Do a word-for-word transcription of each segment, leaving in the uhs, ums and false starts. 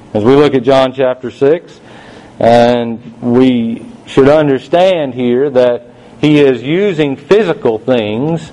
As we look at John chapter six, and we should understand here that he is using physical things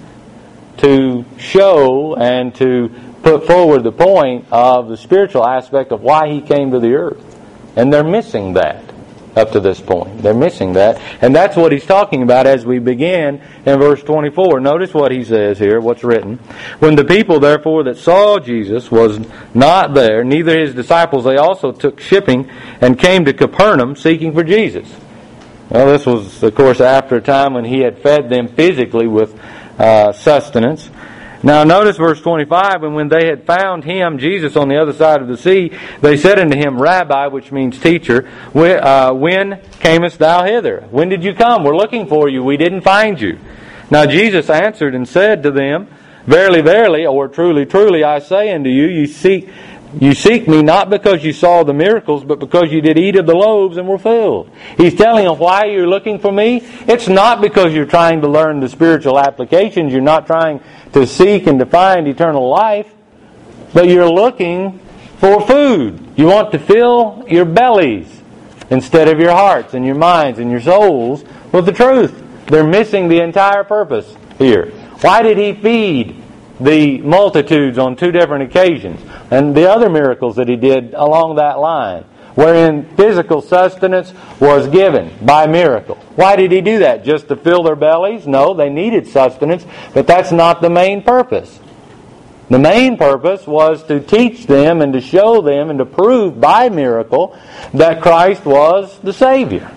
to show and to put forward the point of the spiritual aspect of why he came to the earth. And they're missing that up to this point. They're missing that. And that's what he's talking about as we begin in verse twenty-four. Notice what he says here, what's written. When the people, therefore, that saw Jesus was not there, neither his disciples, they also took shipping and came to Capernaum seeking for Jesus. Well, this was, of course, after a time when he had fed them physically with uh, sustenance. Now notice verse twenty-five, and when they had found him, Jesus, on the other side of the sea, they said unto him, Rabbi, which means teacher, when camest thou hither? When did you come? We're looking for you. We didn't find you. Now Jesus answered and said to them, Verily, verily, or truly, truly, I say unto you, you seek you seek me not because you saw the miracles, but because you did eat of the loaves and were filled. He's telling them why you're looking for me. It's not because you're trying to learn the spiritual applications. You're not trying to seek and to find eternal life. But you're looking for food. You want to fill your bellies instead of your hearts and your minds and your souls with the truth. They're missing the entire purpose here. Why did he feed the multitudes on two different occasions, and the other miracles that he did along that line, wherein physical sustenance was given by miracle? Why did he do that? Just to fill their bellies? No, they needed sustenance, but that's not the main purpose. The main purpose was to teach them and to show them and to prove by miracle that Christ was the Savior.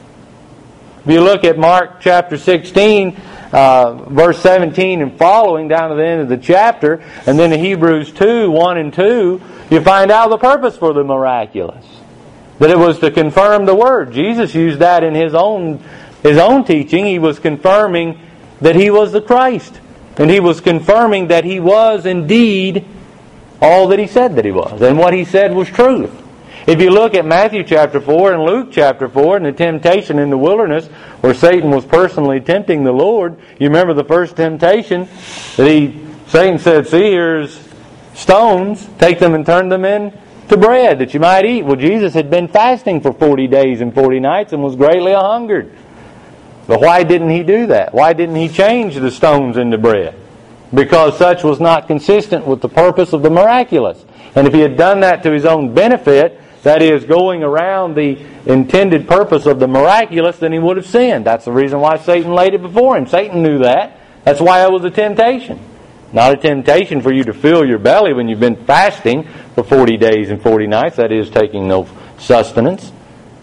If you look at Mark chapter sixteen, Uh, verse seventeen and following down to the end of the chapter, and then in Hebrews two, one and two, you find out the purpose for the miraculous. That it was to confirm the Word. Jesus used that in His own, His own teaching. He was confirming that He was the Christ. And He was confirming that He was indeed all that He said that He was. And what He said was truth. If you look at Matthew chapter four and Luke chapter four and the temptation in the wilderness where Satan was personally tempting the Lord, you remember the first temptation that he, Satan said, see, here's stones, take them and turn them into bread that you might eat. Well, Jesus had been fasting for forty days and forty nights and was greatly a-hungered. But why didn't He do that? Why didn't He change the stones into bread? Because such was not consistent with the purpose of the miraculous. And if He had done that to His own benefit, that is, going around the intended purpose of the miraculous, then He would have sinned. That's the reason why Satan laid it before Him. Satan knew that. That's why it was a temptation. Not a temptation for you to fill your belly when you've been fasting for forty days and forty nights. That is, taking no sustenance.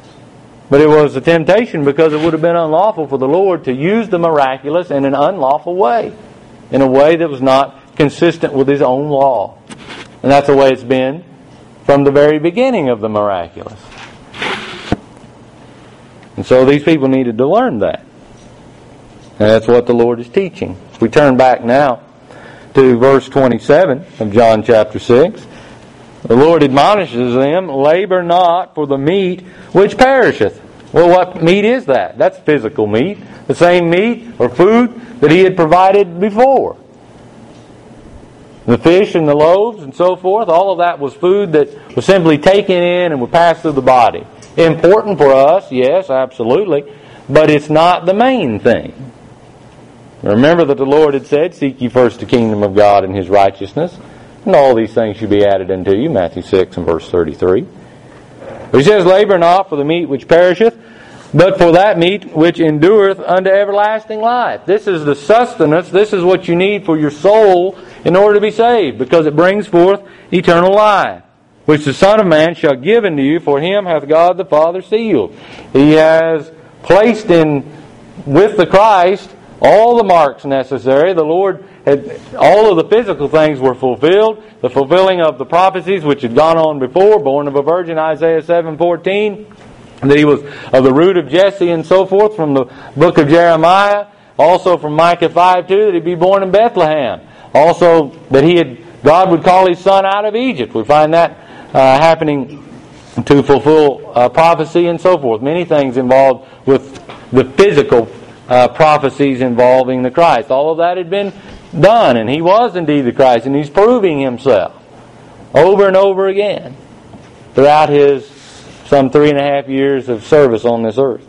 But it was a temptation because it would have been unlawful for the Lord to use the miraculous in an unlawful way. In a way that was not consistent with His own law. And that's the way it's been from the very beginning of the miraculous. And so these people needed to learn that. And that's what the Lord is teaching. If we turn back now to verse twenty-seven of John chapter six, the Lord admonishes them, labor not for the meat which perisheth. Well, what meat is that? That's physical meat. The same meat or food that He had provided before. The fish and the loaves and so forth, all of that was food that was simply taken in and would pass through the body. Important for us, yes, absolutely, but it's not the main thing. Remember that the Lord had said, seek ye first the kingdom of God and His righteousness, and all these things should be added unto you, Matthew six and verse thirty-three. But He says, labor not for the meat which perisheth, but for that meat which endureth unto everlasting life. This is the sustenance, this is what you need for your soul in order to be saved, because it brings forth eternal life, which the Son of Man shall give unto you, for Him hath God the Father sealed. He has placed in, with the Christ, all the marks necessary. The Lord had, all of the physical things were fulfilled. The fulfilling of the prophecies which had gone on before, born of a virgin, Isaiah seven fourteen, that He was of the root of Jesse and so forth, from the book of Jeremiah, also from Micah five two, that He'd be born in Bethlehem. Also, that he had God would call His Son out of Egypt. We find that uh, happening to fulfill uh, prophecy and so forth. Many things involved with the physical uh, prophecies involving the Christ. All of that had been done, and He was indeed the Christ, and He's proving Himself over and over again. throughout His some three and a half years of service on this earth.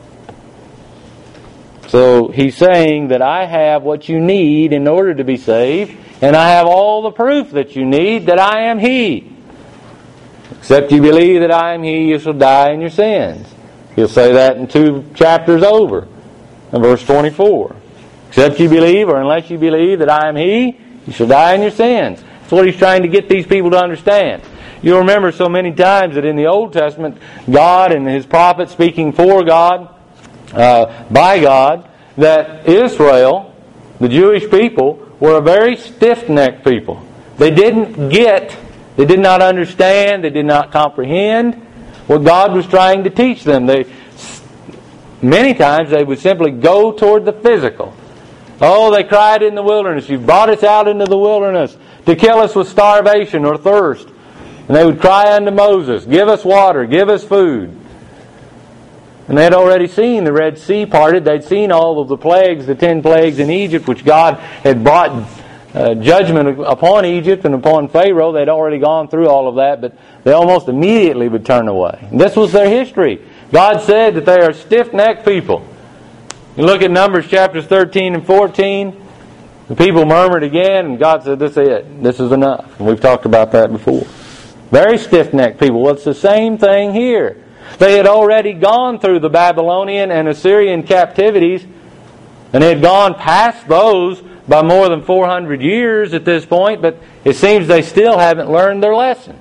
So He's saying that I have what you need in order to be saved, and I have all the proof that you need that I am He. Except you believe that I am He, you shall die in your sins. He'll say that in two chapters over, in verse twenty-four. Except you believe, or unless you believe that I am He, you shall die in your sins. That's what He's trying to get these people to understand. You'll remember so many times that in the Old Testament, God and His prophets speaking for God, uh, by God, that Israel, the Jewish people, were a very stiff-necked people. They didn't get, they did not understand, they did not comprehend what God was trying to teach them. They, many times they would simply go toward the physical. Oh, they cried in the wilderness, you brought us out into the wilderness to kill us with starvation or thirst. And they would cry unto Moses, give us water, give us food. And they had already seen the Red Sea parted. They'd seen all of the plagues, the ten plagues in Egypt, which God had brought uh, judgment upon Egypt and upon Pharaoh. They'd already gone through all of that, but they almost immediately would turn away. And this was their history. God said that they are stiff-necked people. You look at Numbers chapters thirteen and fourteen. The people murmured again, and God said, this is it. This is enough. And we've talked about that before. Very stiff-necked people. Well, it's the same thing here. They had already gone through the Babylonian and Assyrian captivities, and they had gone past those by more than four hundred years at this point, but it seems they still haven't learned their lesson.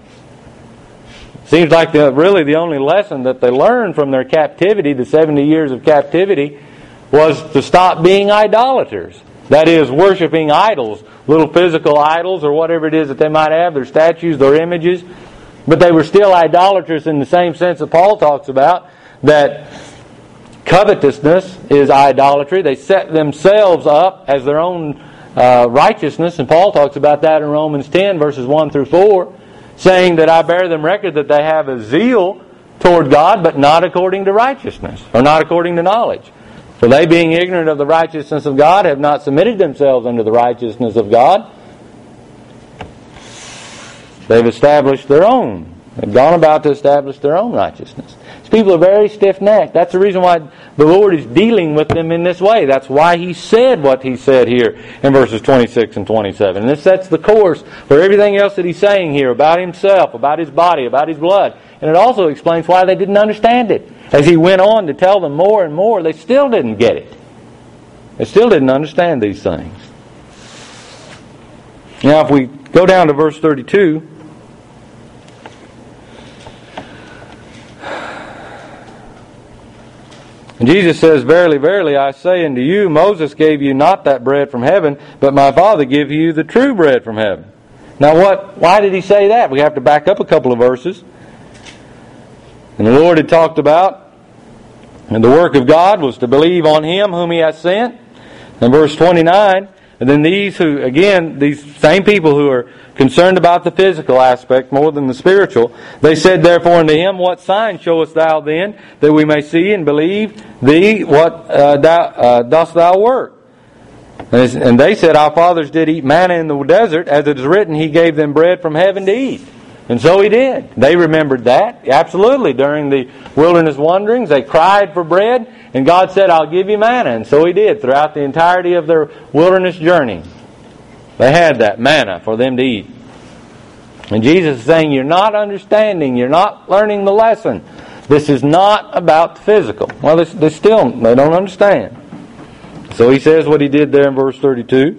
It seems like the, really the only lesson that they learned from their captivity, the seventy years of captivity, was to stop being idolaters. That is, worshiping idols, little physical idols or whatever it is that they might have, their statues, their images. But they were still idolaters in the same sense that Paul talks about, that covetousness is idolatry. They set themselves up as their own uh, righteousness, and Paul talks about that in Romans ten, verses one through four, saying that I bear them record that they have a zeal toward God, but not according to righteousness, or not according to knowledge. For they, being ignorant of the righteousness of God, have not submitted themselves unto the righteousness of God. They've established their own. They've gone about to establish their own righteousness. These people are very stiff-necked. That's the reason why the Lord is dealing with them in this way. That's why He said what He said here in verses twenty-six and twenty-seven. And this sets the course for everything else that He's saying here about Himself, about His body, about His blood. And it also explains why they didn't understand it. As He went on to tell them more and more, they still didn't get it. They still didn't understand these things. Now, if we go down to verse thirty-two, and Jesus says, verily, verily, I say unto you, Moses gave you not that bread from heaven, but my Father give you the true bread from heaven. Now, what? Why did He say that? We have to back up a couple of verses. And the Lord had talked about, and the work of God was to believe on Him whom He hath sent. In verse twenty-nine, and then these who, again, these same people who are concerned about the physical aspect more than the spiritual, they said therefore unto Him, what sign showest Thou then, that we may see and believe Thee, what uh, thou, uh, dost Thou work? And they said, our fathers did eat manna in the desert, as it is written, He gave them bread from heaven to eat. And so He did. They remembered that. Absolutely. During the wilderness wanderings, they cried for bread, and God said, I'll give you manna. And so He did throughout the entirety of their wilderness journey. They had that manna for them to eat. And Jesus is saying, you're not understanding, you're not learning the lesson. This is not about the physical. Well, they, they still, they don't understand. So He says what He did there in verse thirty-two.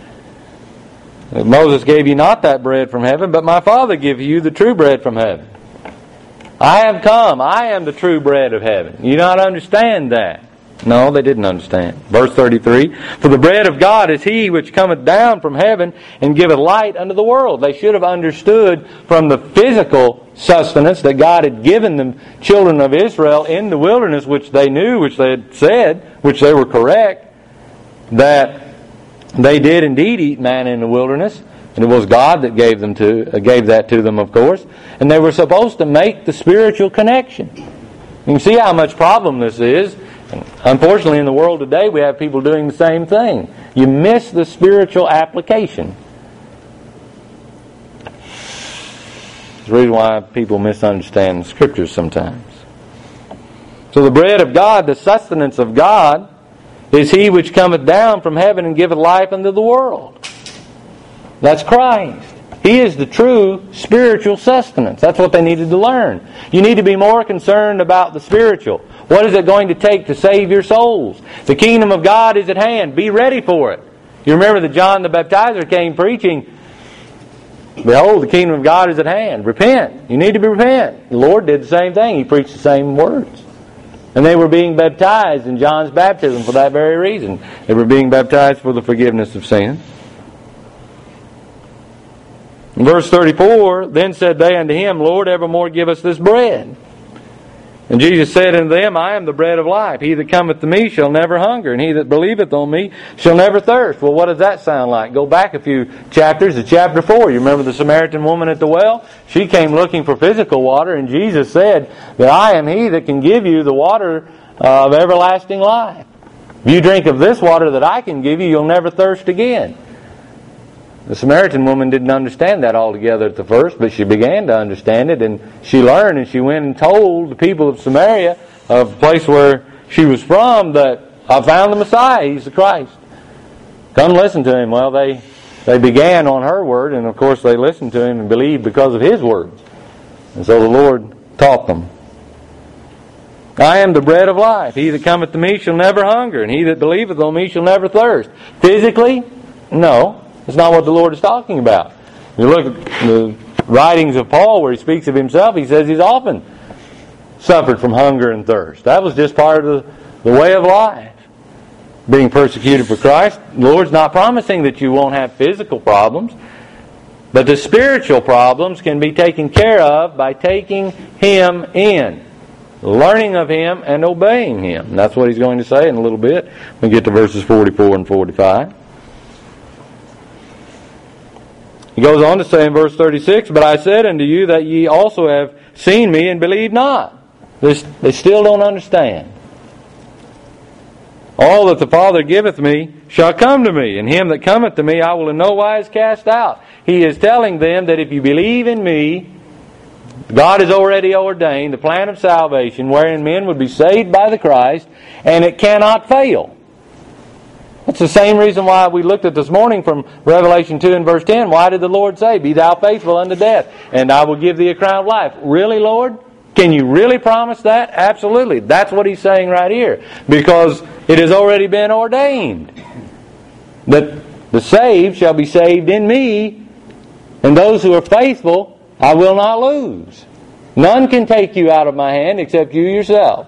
Moses gave you not that bread from heaven, but my Father give you the true bread from heaven. I have come. I am the true bread of heaven. You not understand that? No, they didn't understand. Verse thirty-three, for the bread of God is He which cometh down from heaven and giveth light unto the world. They should have understood from the physical sustenance that God had given the children of Israel in the wilderness, which they knew, which they had said, which they were correct, that they did indeed eat manna in the wilderness, and it was God that gave them to uh, gave that to them, of course. And they were supposed to make the spiritual connection. You can see how much problem this is. Unfortunately, in the world today, we have people doing the same thing. You miss the spiritual application. It's the reason why people misunderstand the Scriptures sometimes. So the bread of God, the sustenance of God, is He which cometh down from heaven and giveth life unto the world. That's Christ. He is the true spiritual sustenance. That's what they needed to learn. You need to be more concerned about the spiritual. What is it going to take to save your souls? The kingdom of God is at hand. Be ready for it. You remember that John the Baptizer came preaching, behold, the kingdom of God is at hand. Repent. You need to be repent. The Lord did the same thing. He preached the same words. And they were being baptized in John's baptism for that very reason. They were being baptized for the forgiveness of sin. In verse thirty-four, then said they unto him, Lord, evermore give us this bread. And Jesus said unto them, I am the bread of life. He that cometh to me shall never hunger, and he that believeth on me shall never thirst. Well, what does that sound like? Go back a few chapters to chapter four. You remember the Samaritan woman at the well? She came looking for physical water, and Jesus said that I am He that can give you the water of everlasting life. If you drink of this water that I can give you, you'll never thirst again. The Samaritan woman didn't understand that altogether at the first, but she began to understand it, and she learned, and she went and told the people of Samaria, of the place where she was from, that I found the Messiah, He's the Christ. Come listen to Him. Well, they, they began on her word, and of course they listened to Him and believed because of His words. And so the Lord taught them. I am the bread of life. He that cometh to me shall never hunger, and he that believeth on me shall never thirst. Physically? No. That's not what the Lord is talking about. You look at the writings of Paul where he speaks of himself, he says he's often suffered from hunger and thirst. That was just part of the, the way of life. Being persecuted for Christ. The Lord's not promising that you won't have physical problems, but the spiritual problems can be taken care of by taking Him in, learning of Him and obeying Him. And that's what he's going to say in a little bit. We get to verses forty-four and forty-five. He goes on to say in verse thirty-six, But I said unto you that ye also have seen me and believe not. They, they still don't understand. All that the Father giveth me shall come to me, and him that cometh to me I will in no wise cast out. He is telling them that if you believe in me, God has already ordained the plan of salvation wherein men would be saved by the Christ, and it cannot fail. That's the same reason why we looked at this morning from Revelation two and verse ten. Why did the Lord say, Be thou faithful unto death, and I will give thee a crown of life? Really, Lord? Can you really promise that? Absolutely. That's what He's saying right here. Because it has already been ordained that the saved shall be saved in me, and those who are faithful I will not lose. None can take you out of my hand except you yourself.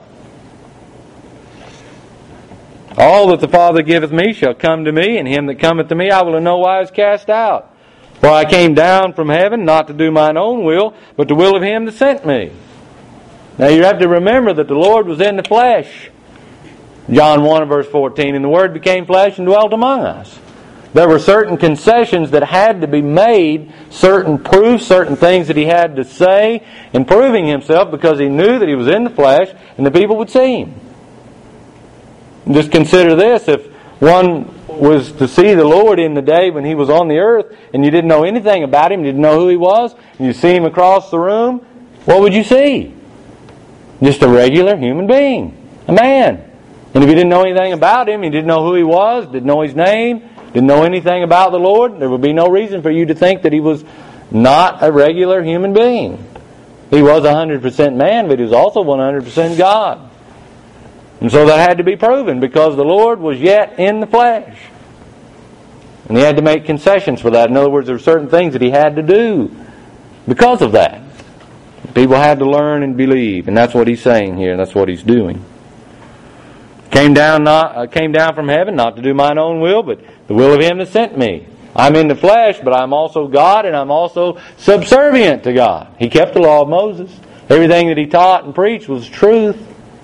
All that the Father giveth me shall come to me, and him that cometh to me I will in no wise cast out. For I came down from heaven not to do mine own will, but the will of Him that sent me. Now you have to remember that the Lord was in the flesh. John one and verse fourteen, And the Word became flesh and dwelt among us. There were certain concessions that had to be made, certain proofs, certain things that He had to say in proving Himself, because He knew that He was in the flesh and the people would see Him. Just consider this, if one was to see the Lord in the day when He was on the earth, and you didn't know anything about Him, you didn't know who He was, and you see Him across the room, what would you see? Just a regular human being, a man. And if you didn't know anything about Him, you didn't know who He was, didn't know His name, didn't know anything about the Lord, there would be no reason for you to think that He was not a regular human being. He was one hundred percent man, but He was also one hundred percent God. And so that had to be proven, because the Lord was yet in the flesh. And He had to make concessions for that. In other words, there were certain things that He had to do because of that. People had to learn and believe, and that's what He's saying here, and that's what He's doing. Came down not uh, came down from heaven not to do mine own will, but the will of Him that sent me. I'm in the flesh, but I'm also God, and I'm also subservient to God. He kept the law of Moses. Everything that He taught and preached was truth.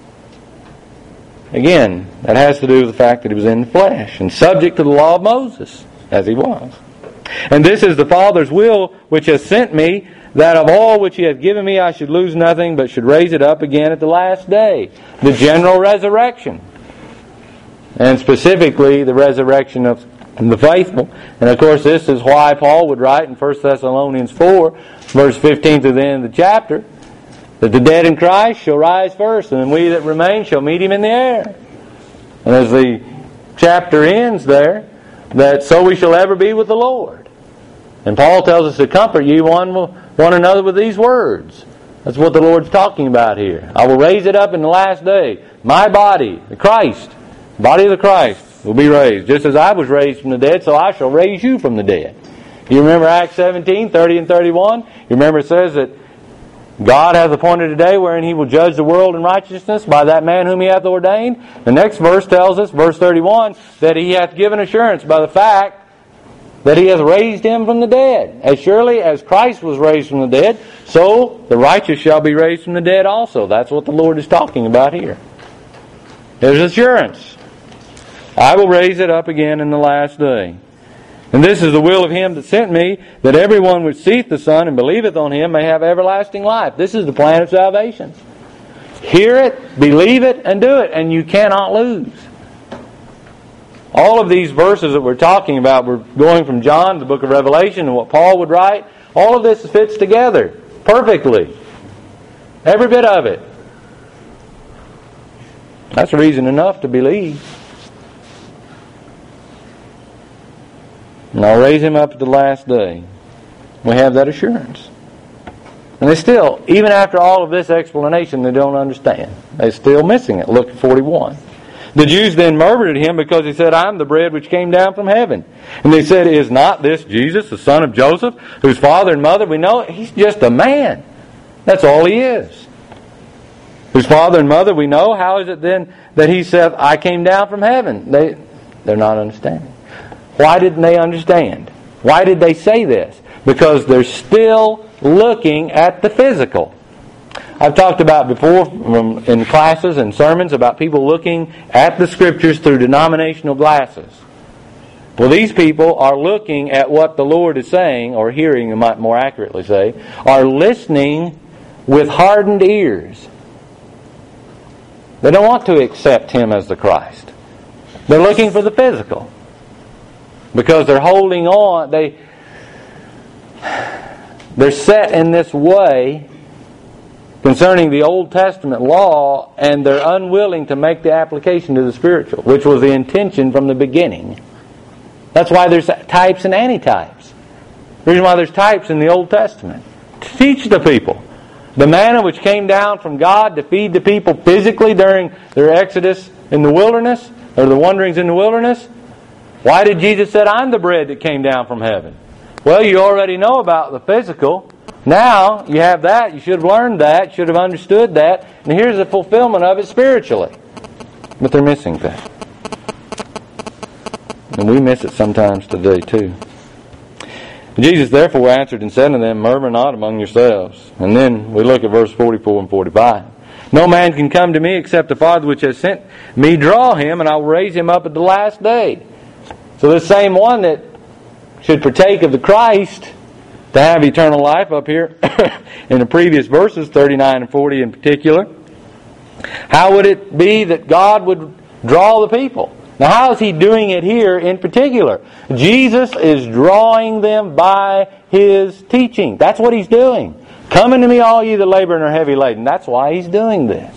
Again, that has to do with the fact that He was in the flesh and subject to the law of Moses, as He was. And this is the Father's will which has sent me, that of all which He hath given me I should lose nothing, but should raise it up again at the last day. The general resurrection. And specifically the resurrection of the faithful. And of course this is why Paul would write in First Thessalonians four, verse fifteen to the end of the chapter, that the dead in Christ shall rise first, and then we that remain shall meet Him in the air. And as the chapter ends there, that so we shall ever be with the Lord. And Paul tells us to comfort ye one, one another with these words. That's what the Lord's talking about here. I will raise it up in the last day. My body, the Christ, the body of the Christ, will be raised. Just as I was raised from the dead, so I shall raise you from the dead. You remember Acts seventeen, thirty and thirty-one? You remember it says that God hath appointed a day wherein He will judge the world in righteousness by that man whom He hath ordained. The next verse tells us, verse thirty-one, that He hath given assurance by the fact that He hath raised Him from the dead. As surely as Christ was raised from the dead, so the righteous shall be raised from the dead also. That's what the Lord is talking about here. There's assurance. I will raise it up again in the last day. And this is the will of Him that sent me, that everyone which seeth the Son and believeth on Him may have everlasting life. This is the plan of salvation. Hear it, believe it, and do it, and you cannot lose. All of these verses that we're talking about, we're going from John to the book of Revelation and what Paul would write, all of this fits together perfectly. Every bit of it. That's reason enough to believe. And I'll raise Him up at the last day. We have that assurance. And they still, even after all of this explanation, they don't understand. They're still missing it. Look at forty-one. The Jews then murmured at Him because He said, I am the bread which came down from heaven. And they said, is not this Jesus, the son of Joseph, whose father and mother we know? He's just a man. That's all He is. Whose father and mother we know. How is it then that He said, I came down from heaven? They, they're not understanding. Why didn't they understand? Why did they say this? Because they're still looking at the physical. I've talked about before in classes and sermons about people looking at the Scriptures through denominational glasses. Well, these people are looking at what the Lord is saying, or hearing, I might more accurately say, are listening with hardened ears. They don't want to accept Him as the Christ. They're looking for the physical. Because they're holding on, they, they're set in this way concerning the Old Testament law, and they're unwilling to make the application to the spiritual, which was the intention from the beginning. That's why there's types and antitypes. The reason why there's types in the Old Testament. To teach the people. The manna which came down from God to feed the people physically during their exodus in the wilderness, or the wanderings in the wilderness. Why did Jesus say, I'm the bread that came down from heaven? Well, you already know about the physical. Now, you have that. You should have learned that. Should have understood that. And here's the fulfillment of it spiritually. But they're missing that. And we miss it sometimes today, too. Jesus therefore answered and said unto them, murmur not among yourselves. And then we look at verse forty-four and forty-five. No man can come to me except the Father which has sent me draw him, and I will raise him up at the last day. So this same one that should partake of the Christ to have eternal life up here in the previous verses, thirty-nine and forty in particular, how would it be that God would draw the people? Now how is He doing it here in particular? Jesus is drawing them by His teaching. That's what He's doing. Come unto me all ye that labor and are heavy laden. That's why He's doing this.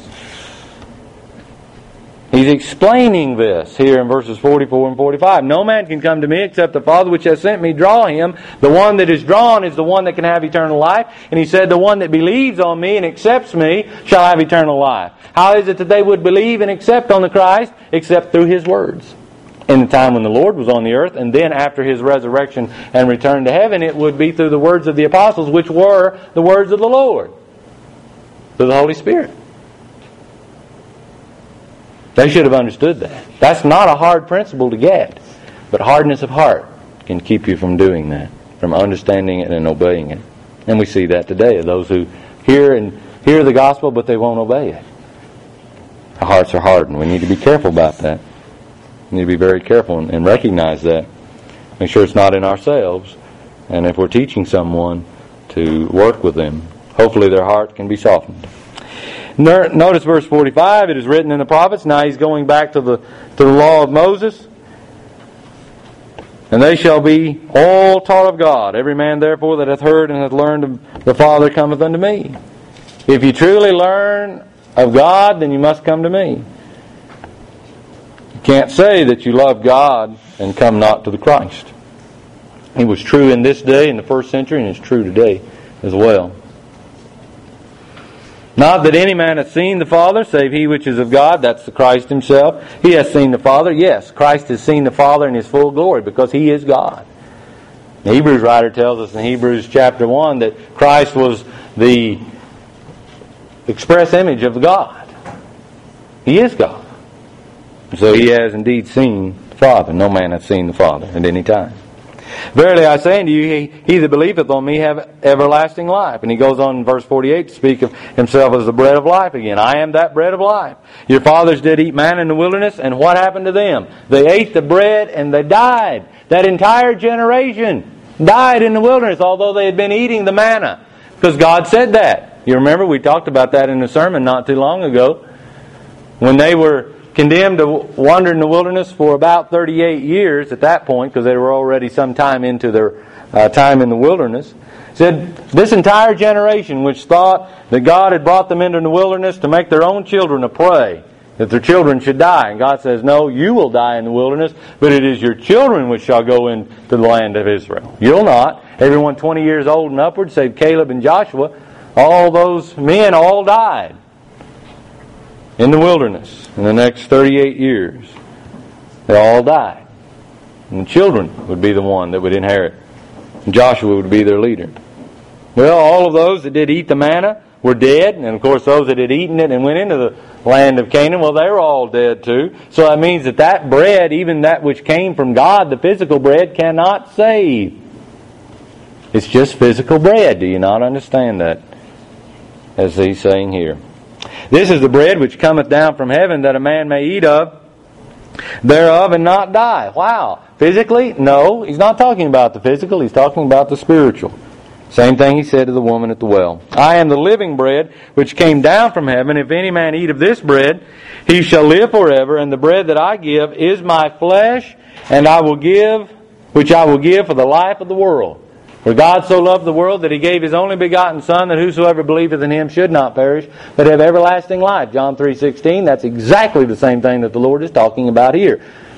He's explaining this here in verses forty-four and forty-five. No man can come to me except the Father which has sent me draw him. The one that is drawn is the one that can have eternal life. And He said, the one that believes on me and accepts me shall have eternal life. How is it that they would believe and accept on the Christ? Except through His words. In the time when the Lord was on the earth, and then after His resurrection and return to heaven, it would be through the words of the apostles, which were the words of the Lord. Through the Holy Spirit. They should have understood that. That's not a hard principle to get. But hardness of heart can keep you from doing that, from understanding it and obeying it. And we see that today, those who hear and hear the gospel, but they won't obey it. Our hearts are hardened. We need to be careful about that. We need to be very careful and, and recognize that. Make sure it's not in ourselves. And if we're teaching someone, to work with them. Hopefully their heart can be softened. Notice verse forty-five, it is written in the prophets. Now he's going back to the to the law of Moses. And they shall be all taught of God. Every man therefore that hath heard and hath learned of the Father cometh unto me. If you truly learn of God, then you must come to me. You can't say that you love God and come not to the Christ. It was true in this day, in the first century, and it's true today as well. Not that any man hath seen the Father, save he which is of God, that's the Christ Himself. He hath seen the Father. Yes, Christ has seen the Father in His full glory, because He is God. The Hebrews writer tells us in Hebrews chapter one that Christ was the express image of God. He is God. So He has indeed seen the Father. No man hath seen the Father at any time. Verily I say unto you, he, he that believeth on me have everlasting life. And he goes on in verse forty-eight to speak of himself as the bread of life again. I am that bread of life. Your fathers did eat manna in the wilderness, and what happened to them? They ate the bread and they died. That entire generation died in the wilderness, although they had been eating the manna. Because God said that. You remember we talked about that in a sermon not too long ago. When they were condemned to wander in the wilderness for about thirty-eight years at that point, because they were already some time into their uh, time in the wilderness. Said, this entire generation which thought that God had brought them into the wilderness to make their own children a prey, that their children should die. And God says, no, you will die in the wilderness, but it is your children which shall go into the land of Israel. You'll not. Everyone twenty years old and upward, save Caleb and Joshua, all those men all died in the wilderness. In the next thirty-eight years, they all died. And the children would be the one that would inherit. And Joshua would be their leader. Well, all of those that did eat the manna were dead. And of course, those that had eaten it and went into the land of Canaan, well, they were all dead too. So that means that that bread, even that which came from God, the physical bread, cannot save. It's just physical bread. Do you not understand that? As he's saying here. This is the bread which cometh down from heaven, that a man may eat of thereof and not die. Wow. Physically? No. He's not talking about the physical. He's talking about the spiritual. Same thing he said to the woman at the well. I am the living bread which came down from heaven. If any man eat of this bread, he shall live forever. And the bread that I give is my flesh, and I will give, which I will give for the life of the world. For God so loved the world that He gave His only begotten Son, that whosoever believeth in Him should not perish, but have everlasting life. John three sixteen, that's exactly the same thing that the Lord is talking about here.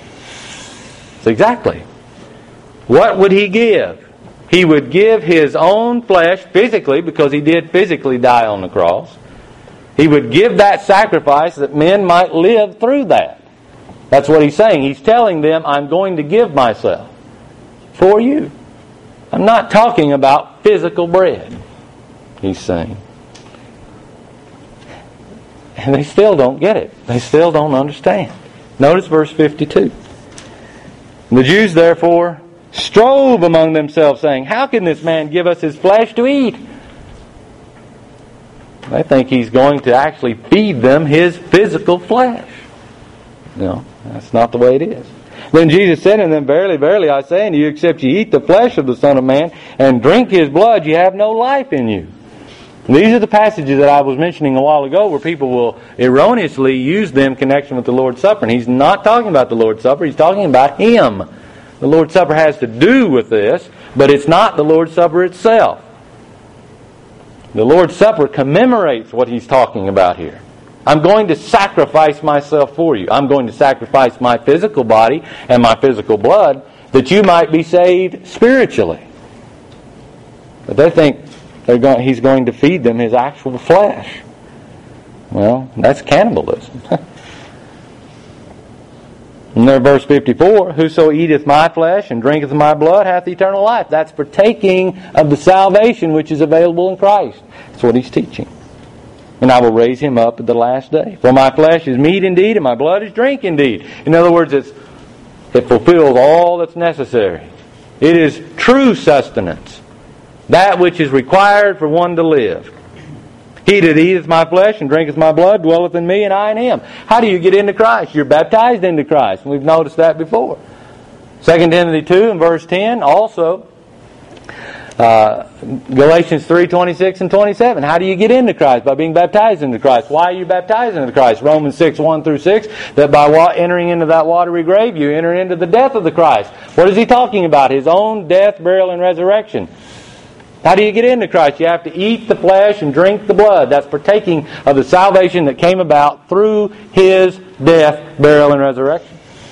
It's exactly. What would He give? He would give His own flesh physically, because He did physically die on the cross. He would give that sacrifice that men might live through that. That's what He's saying. He's telling them, I'm going to give myself for you. I'm not talking about physical bread, He's saying. And they still don't get it. They still don't understand. Notice verse fifty-two. The Jews therefore strove among themselves, saying, how can this man give us his flesh to eat? They think He's going to actually feed them His physical flesh. No, that's not the way it is. Then Jesus said unto them, verily, verily, I say unto you, except ye eat the flesh of the Son of Man and drink His blood, ye have no life in you. And these are the passages that I was mentioning a while ago, where people will erroneously use them in connection with the Lord's Supper. And He's not talking about the Lord's Supper, He's talking about Him. The Lord's Supper has to do with this, but it's not the Lord's Supper itself. The Lord's Supper commemorates what He's talking about here. I'm going to sacrifice myself for you. I'm going to sacrifice my physical body and my physical blood that you might be saved spiritually. But they think they're going, He's going to feed them His actual flesh. Well, that's cannibalism. And there, verse fifty-four, whoso eateth my flesh and drinketh my blood hath eternal life. That's partaking of the salvation which is available in Christ. That's what He's teaching. And I will raise him up at the last day. For my flesh is meat indeed, and my blood is drink indeed. In other words, it's, it fulfills all that's necessary. It is true sustenance. That which is required for one to live. He that eateth my flesh and drinketh my blood dwelleth in me, and I in him. How do you get into Christ? You're baptized into Christ. We've noticed that before. Second Timothy two and verse ten also. Uh, Galatians three, twenty-six and twenty-seven. How do you get into Christ? By being baptized into Christ. Why are you baptized into Christ? Romans six, one through six. That by wa- entering into that watery grave, you enter into the death of the Christ. What is he talking about? His own death, burial, and resurrection. How do you get into Christ? You have to eat the flesh and drink the blood. That's partaking of the salvation that came about through His death, burial, and resurrection.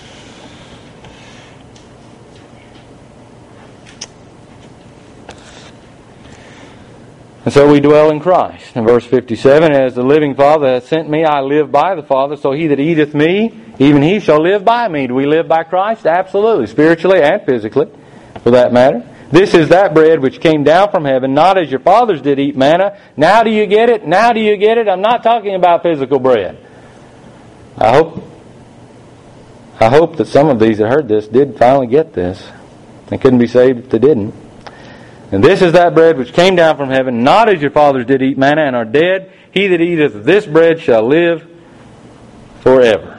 And so we dwell in Christ. In verse fifty-seven, as the living Father hath sent me, I live by the Father, so he that eateth me, even he shall live by me. Do we live by Christ? Absolutely. Spiritually and physically, for that matter. This is that bread which came down from heaven, not as your fathers did eat manna. Now do you get it? Now do you get it? I'm not talking about physical bread. I hope, I hope that some of these that heard this did finally get this. They couldn't be saved if they didn't. And this is that bread which came down from heaven, not as your fathers did eat manna and are dead. He that eateth this bread shall live forever.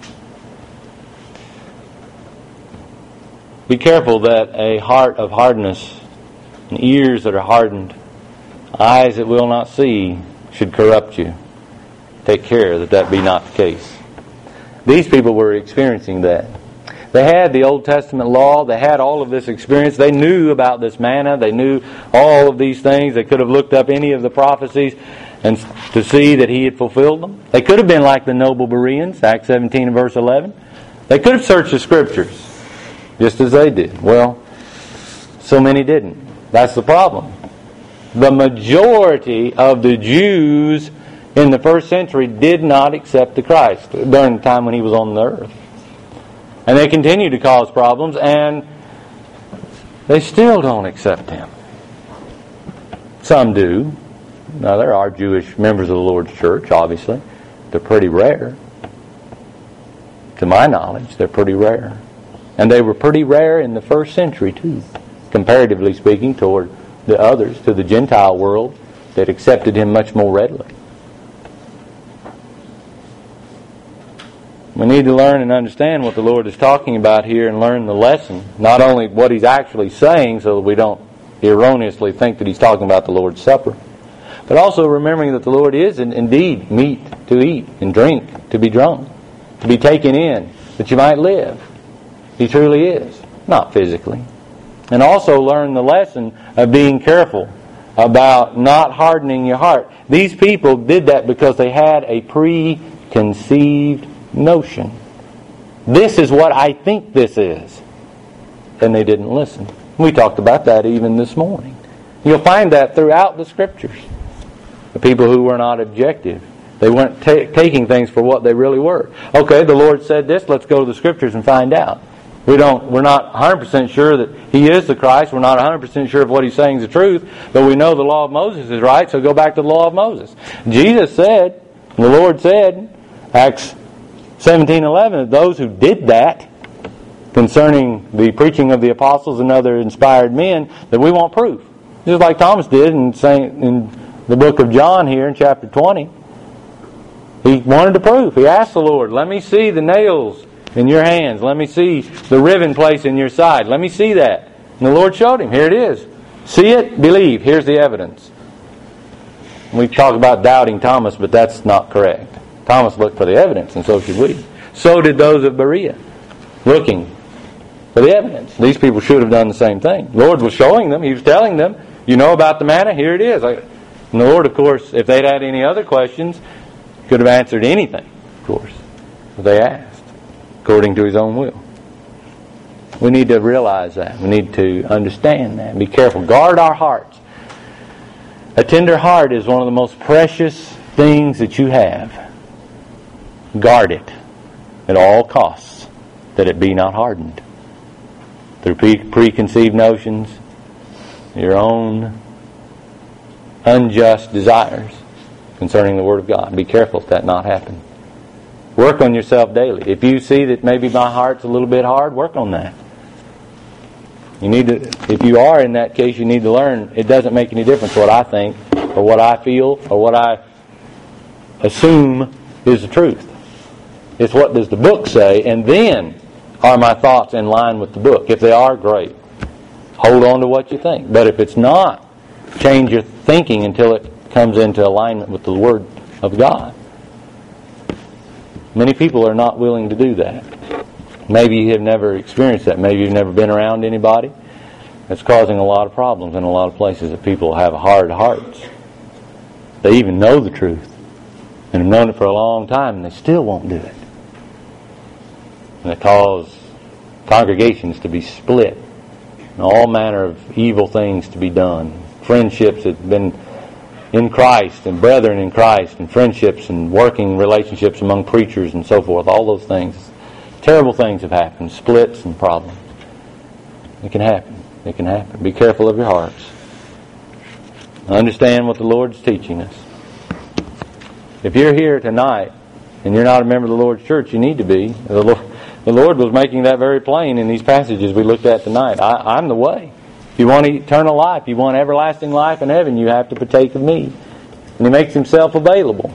Be careful that a heart of hardness, and ears that are hardened, eyes that will not see, should corrupt you. Take care that that be not the case. These people were experiencing that. They had the Old Testament law. They had all of this experience. They knew about this manna. They knew all of these things. They could have looked up any of the prophecies and to see that He had fulfilled them. They could have been like the noble Bereans, Acts seventeen and verse eleven. They could have searched the Scriptures just as they did. Well, so many didn't. That's the problem. The majority of the Jews in the first century did not accept the Christ during the time when He was on the earth. And they continue to cause problems, and they still don't accept Him. Some do. Now, there are Jewish members of the Lord's church, obviously. They're pretty rare. To my knowledge, they're pretty rare. And they were pretty rare in the first century, too, comparatively speaking, toward the others, to the Gentile world that accepted Him much more readily. We need to learn and understand what the Lord is talking about here and learn the lesson. Not only what He's actually saying so that we don't erroneously think that He's talking about the Lord's Supper, but also remembering that the Lord is indeed meat to eat and drink, to be drunk, to be taken in, that you might live. He truly is, not physically. And also learn the lesson of being careful about not hardening your heart. These people did that because they had a preconceived notion. This is what I think this is. And they didn't listen. We talked about that even this morning. You'll find that throughout the Scriptures. The people who were not objective. They weren't ta- taking things for what they really were. Okay, the Lord said this, let's go to the Scriptures and find out. We don't, we're not one hundred percent sure that He is the Christ. We're not one hundred percent sure if what He's saying is the truth. But we know the law of Moses is right, so go back to the law of Moses. Jesus said, the Lord said, Acts seventeen eleven, those who did that concerning the preaching of the apostles and other inspired men, that we want proof. Just like Thomas did in, saying, in the book of John here in chapter twenty. He wanted to prove. He asked the Lord, let me see the nails in your hands. Let me see the riven place in your side. Let me see that. And the Lord showed him. Here it is. See it, believe. Here's the evidence. We talk about doubting Thomas, but that's not correct. Thomas looked for the evidence, and so should we. So did those of Berea, looking for the evidence. These people should have done the same thing. The Lord was showing them. He was telling them, you know about the manna? Here it is. And the Lord, of course, if they'd had any other questions, could have answered anything, of course. But they asked, according to His own will. We need to realize that. We need to understand that. Be careful. Guard our hearts. A tender heart is one of the most precious things that you have. Guard it at all costs, that it be not hardened through pre- preconceived notions, your own unjust desires concerning the Word of God. Be careful that not happen. Work on yourself daily. If you see that maybe my heart's a little bit hard, work on that. You need to, if you are in that case, you need to learn it doesn't make any difference what I think or what I feel or what I assume is the truth. It's what does the book say, and then are my thoughts in line with the book. If they are, great. hold on to what you think. But if it's not, change your thinking until it comes into alignment with the Word of God. Many people are not willing to do that. Maybe you have never experienced that. Maybe you've never been around anybody. It's causing a lot of problems in a lot of places that people have hard hearts. They even know the truth and have known it for a long time, and they still won't do it. And it causes congregations to be split and all manner of evil things to be done. Friendships that have been in Christ and brethren in Christ and friendships and working relationships among preachers and so forth. All those things. Terrible things have happened. Splits and problems. It can happen. It can happen. Be careful of your hearts. Understand what the Lord's teaching us. If you're here tonight and you're not a member of the Lord's church, you need to be. The Lord, the Lord was making that very plain in these passages we looked at tonight. I, I'm the way. If you want eternal life, you want everlasting life in heaven, you have to partake of me. And He makes Himself available.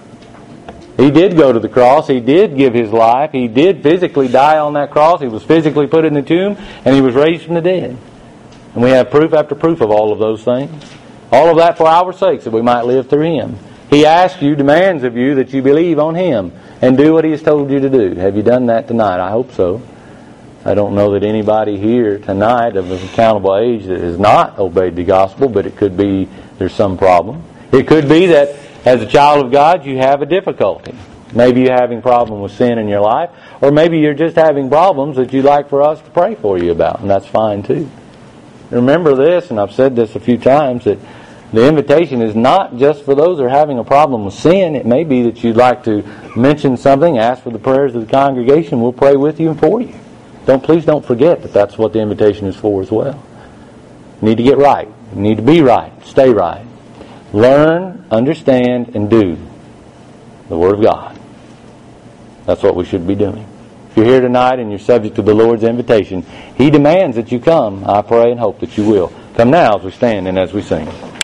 He did go to the cross. He did give His life. He did physically die on that cross. He was physically put in the tomb, and He was raised from the dead. And we have proof after proof of all of those things. All of that for our sakes, that we might live through Him. He asks you, demands of you, that you believe on Him and do what He has told you to do. Have you done that tonight? I hope so. I don't know that anybody here tonight of an accountable age that has not obeyed the gospel, but it could be there's some problem. It could be that as a child of God you have a difficulty. Maybe you're having a problem with sin in your life, or maybe you're just having problems that you'd like for us to pray for you about, and that's fine too. Remember this, and I've said this a few times, that the invitation is not just for those who are having a problem with sin. It may be that you'd like to mention something, ask for the prayers of the congregation. We'll pray with you and for you. Don't please don't forget that that's what the invitation is for as well. You need to get right. You need to be right. Stay right. Learn, understand, and do the Word of God. That's what we should be doing. If you're here tonight and you're subject to the Lord's invitation, He demands that you come. I pray and hope that you will. Come now as we stand and as we sing.